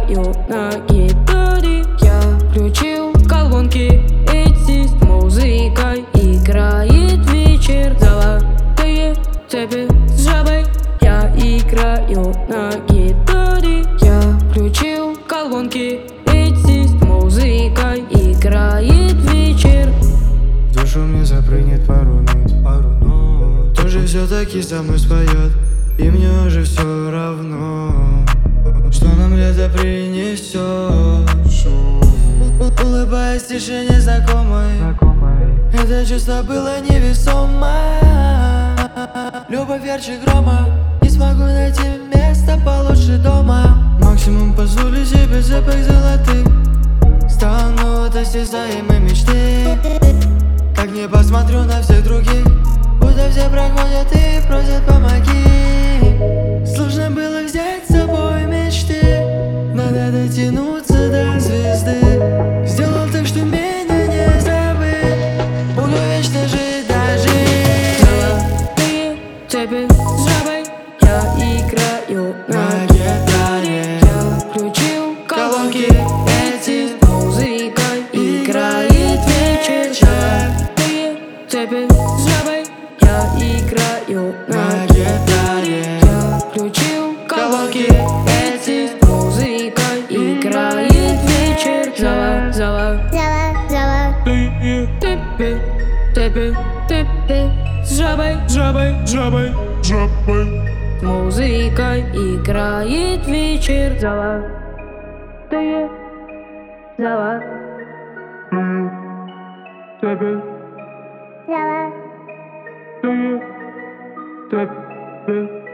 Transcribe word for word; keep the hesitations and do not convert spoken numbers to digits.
играю на гитаре. Я включил колонки, эти с музыкой играет вечер. Золотые цепи с жабой. Я играю на гитаре. Я включил колонки, эти с музыкой играет вечер. В душу мне запрыгнет пару нот, пару нот. Тоже все-таки со мной споет, и мне уже все равно, что нам лето принесет. Улыбаясь тишине знакомой, это чувство было невесомое. Любовь ярче грома, не смогу найти место получше дома. Максимум позволю себе цепок золотых, станут осязаемой мечты. Как не посмотрю на всех других, будто все проходят и просят помоги. Сложно было взять с собой мечты, надо дотянуться до звезды. Сделал так, что меня не забыть, буду вечно жить, дожить. Золотые цепи с жабой. Я играю на гитаре. Я включил колонки, эти с музыкой играет вечер. Золотые цепи с жабой. Я играю на гитаре. Я включил колонки, эти с музыкой играет вечер. Зала, зала, золотые цепи, цепи, цепи с жабой, жабой, жабой, жабой. С музыкой играет вечер. Золотые, золотые цепи, золотые цепи.